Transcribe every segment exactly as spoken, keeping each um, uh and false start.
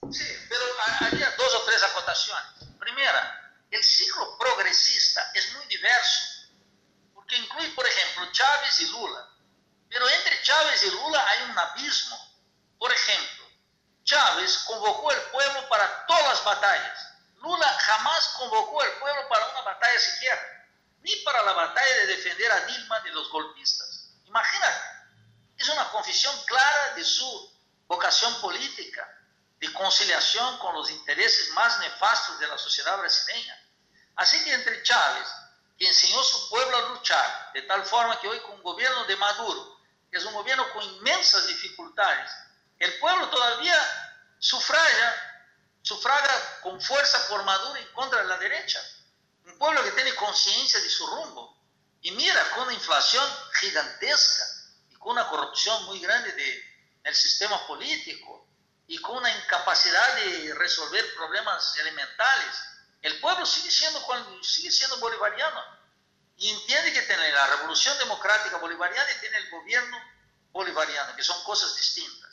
Sí, pero haría dos o tres acotaciones. Primera, el ciclo progresista es muy diverso, porque incluye, por ejemplo, Chávez y Lula. Pero entre Chávez y Lula hay un abismo. Por ejemplo, Chávez convocó al pueblo para todas las batallas. Lula jamás convocó al pueblo para una batalla siquiera, ni para la batalla de defender a Dilma de los golpistas. Imagínate, es una confesión clara de su vocación política, de conciliación con los intereses más nefastos de la sociedad brasileña. Así que entre Chávez, que enseñó a su pueblo a luchar, de tal forma que hoy con un gobierno de Maduro, que es un gobierno con inmensas dificultades, el pueblo todavía sufraga, sufraga con fuerza por Maduro en contra de la derecha. Un pueblo que tiene conciencia de su rumbo. Y mira, con una inflación gigantesca y con una corrupción muy grande de, del sistema político y con una incapacidad de resolver problemas elementales, el pueblo sigue siendo, sigue siendo bolivariano y entiende que tiene la revolución democrática bolivariana y tiene el gobierno bolivariano, que son cosas distintas.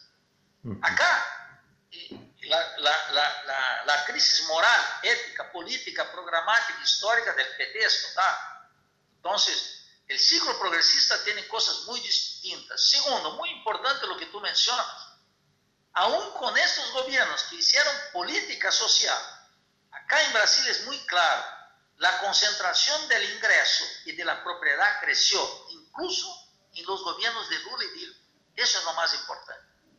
Acá, la, la, la, la, la crisis moral, ética, política, programática, histórica del P T es total. Entonces, el ciclo progresista tiene cosas muy distintas. Segundo, muy importante lo que tú mencionas, aún con estos gobiernos que hicieron política social, acá en Brasil es muy claro, la concentración del ingreso y de la propiedad creció, incluso en los gobiernos de Lula y Dilma. Eso es lo más importante.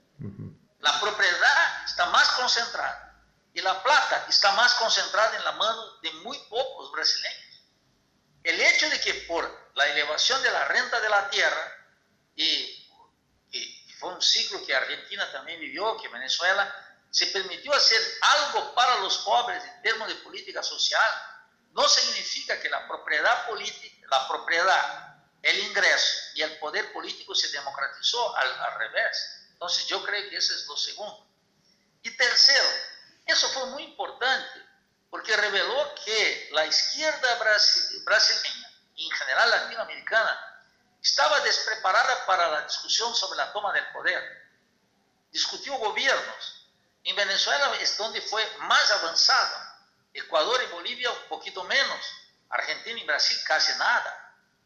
La propiedad está más concentrada y la plata está más concentrada en la mano de muy pocos brasileños. El hecho de que por la elevación de la renta de la tierra, y, y fue un ciclo que Argentina también vivió, que Venezuela, se permitió hacer algo para los pobres en términos de política social, no significa que la propiedad política, la propiedad, el ingreso y el poder político se democratizó, al, al revés. Entonces yo creo que eso es lo segundo. Y tercero, eso fue muy importante porque reveló que la izquierda brasileña y en general latinoamericana estaba despreparada para la discusión sobre la toma del poder. Discutió gobiernos. En Venezuela es donde fue más avanzado. Ecuador y Bolivia un poquito menos. Argentina y Brasil casi nada.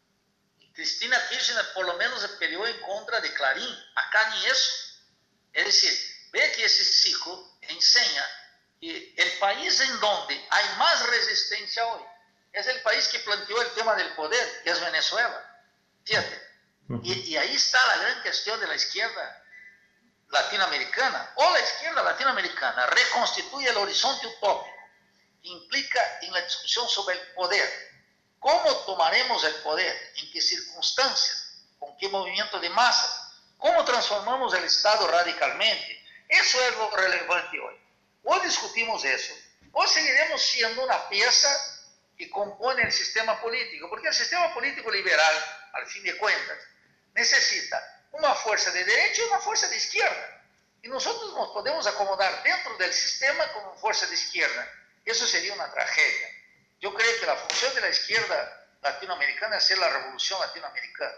Cristina Kirchner por lo menos se peleó en contra de Clarín. Acá ni eso. Es decir, ve que ese ciclo enseña que el país en donde hay más resistencia hoy es el país que planteó el tema del poder, que es Venezuela. Fíjate. Y, y ahí está la gran cuestión de la izquierda latinoamericana. O la izquierda latinoamericana reconstituye el horizonte utópico que implica en la discusión sobre el poder. ¿Cómo tomaremos el poder? ¿En qué circunstancias? ¿Con qué movimiento de masas? ¿Cómo transformamos el Estado radicalmente? Eso es lo relevante hoy. O discutimos eso, o seguiremos siendo una pieza que compone el sistema político, porque el sistema político liberal, al fin de cuentas, necesita una fuerza de derecha y una fuerza de izquierda. Y nosotros nos podemos acomodar dentro del sistema como fuerza de izquierda. Eso sería una tragedia. Yo creo que la función de la izquierda latinoamericana es ser la revolución latinoamericana.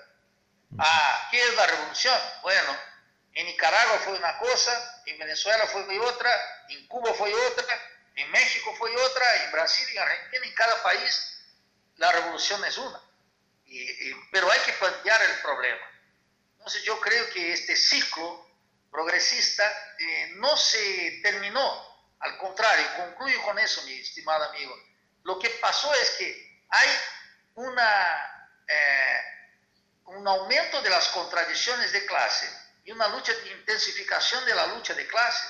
Ah, ¿qué es la revolución? Bueno, en Nicaragua fue una cosa, en Venezuela fue otra, en Cuba fue otra, en México fue otra, en Brasil y en Argentina, en cada país la revolución es una. Y, y, pero hay que plantear el problema. Entonces yo creo que este ciclo progresista eh, no se terminó, al contrario, concluyo con eso, mi estimado amigo. Lo que pasó es que hay una, eh, un aumento de las contradicciones de clase y una lucha de intensificación de la lucha de clases.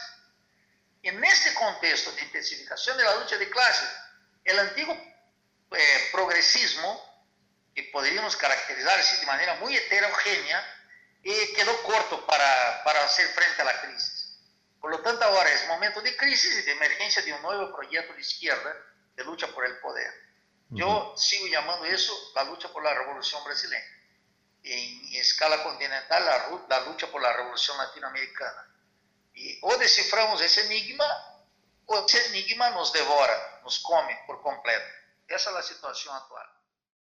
En este contexto de intensificación de la lucha de clases, el antiguo eh, progresismo, que podríamos caracterizar así de manera muy heterogénea, eh, quedó corto para, para hacer frente a la crisis. Por lo tanto, ahora es momento de crisis y de emergencia de un nuevo proyecto de izquierda de lucha por el poder. Yo uh-huh. sigo llamando eso la lucha por la revolución brasileña. En escala continental, la, la lucha por la revolución latinoamericana. Y o desciframos ese enigma, o ese enigma nos devora, nos come por completo. Esa es la situación actual.